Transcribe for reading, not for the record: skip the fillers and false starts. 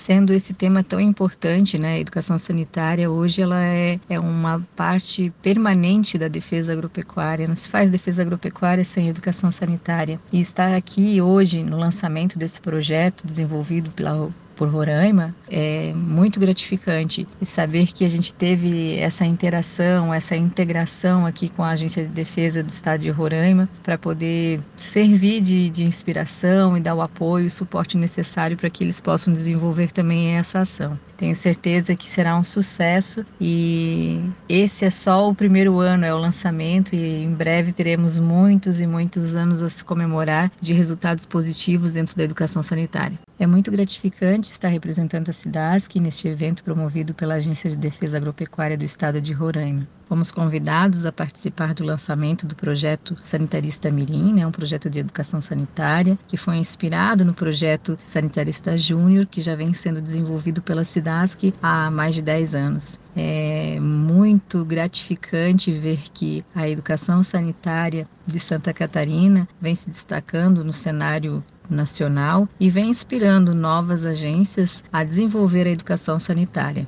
sendo esse tema tão importante, né? A educação sanitária hoje ela é uma parte permanente da defesa agropecuária. Não se faz defesa agropecuária sem educação sanitária. E estar aqui hoje no lançamento desse projeto desenvolvido por Roraima é muito gratificante, e saber que a gente teve essa interação, essa integração aqui com a Agência de Defesa do Estado de Roraima para poder servir de inspiração e dar o apoio e o suporte necessário para que eles possam desenvolver também essa ação. Tenho certeza que será um sucesso, e esse é só o primeiro ano, é o lançamento, e em breve teremos muitos e muitos anos a se comemorar de resultados positivos dentro da educação sanitária. É muito gratificante estar representando a SIDASC neste evento promovido pela Agência de Defesa Agropecuária do Estado de Roraima. Fomos convidados a participar do lançamento do projeto Sanitarista Mirim, um projeto de educação sanitária, que foi inspirado no projeto Sanitarista Júnior, que já vem sendo desenvolvido pela SIDASC há mais de 10 anos. É muito gratificante ver que a educação sanitária de Santa Catarina vem se destacando no cenário nacional e vem inspirando novas agências a desenvolver a educação sanitária.